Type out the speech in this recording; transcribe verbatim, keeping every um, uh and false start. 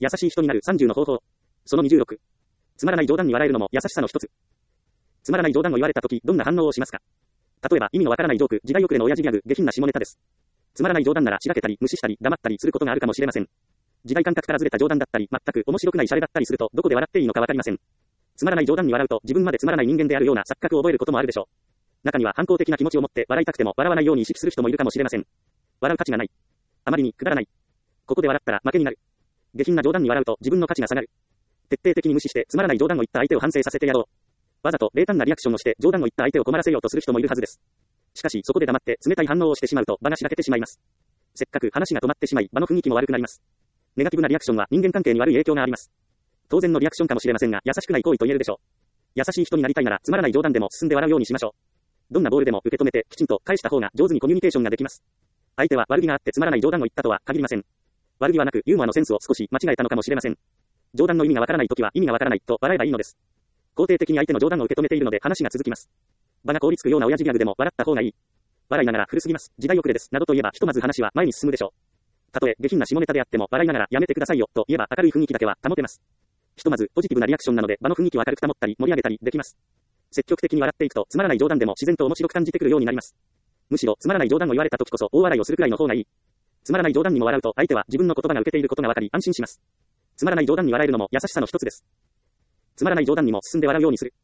優しい人になるさんじゅうの方法。そのにじゅうろく。つまらない冗談に笑えるのも優しさの一つ。つまらない冗談を言われたとき、どんな反応をしますか？例えば、意味のわからないジョーク、時代遅れの親父ギャグ、下品な下ネタです。つまらない冗談なら、しらけたり、無視したり、黙ったりすることがあるかもしれません。時代感覚からずれた冗談だったり、全く面白くないシャレだったりすると、どこで笑っていいのかわかりません。つまらない冗談に笑うと、自分までつまらない人間であるような錯覚を覚えることもあるでしょう。中には反抗的な気持ちを持って笑いたくても笑わないように意識する人もいるかもしれません。笑う価値がない。あまりにくだらない。ここで笑ったら負けになる。下品な冗談に笑うと自分の価値が下がる。徹底的に無視してつまらない冗談を言った相手を反省させてやろう。わざと冷淡なリアクションをして冗談を言った相手を困らせようとする人もいるはずです。しかしそこで黙って冷たい反応をしてしまうと場がしらけてしまいます。せっかく話が止まってしまい場の雰囲気も悪くなります。ネガティブなリアクションは人間関係に悪い影響があります。当然のリアクションかもしれませんが優しくない行為と言えるでしょう。優しい人になりたいならつまらない冗談でも進んで笑うようにしましょう。どんなボールでも受け止めてきちんと返した方が上手にコミュニケーションができます。相手は悪気があってつまらない冗談を言ったとは限りません。悪気はなくユーモアのセンスを少し間違えたのかもしれません。冗談の意味がわからないときは意味がわからないと笑えばいいのです。肯定的に相手の冗談を受け止めているので話が続きます。場が凍りつくような親父ギャグでも笑った方がいい。笑いながら古すぎます。時代遅れです。などと言えばひとまず話は前に進むでしょう。たとえ下品な下ネタであっても笑いながらやめてくださいよと言えば明るい雰囲気だけは保てます。ひとまずポジティブなリアクションなので場の雰囲気を明るく保ったり盛り上げたりできます。積極的に笑っていくとつまらない冗談でも自然と面白く感じてくるようになります。むしろつまらない冗談を言われた時こそ大笑いをするくらいの方がいい。つまらない冗談にも笑うと相手は自分の言葉が受けていることがわかり安心します。つまらない冗談に笑えるのも優しさの一つです。つまらない冗談にも進んで笑うようにする。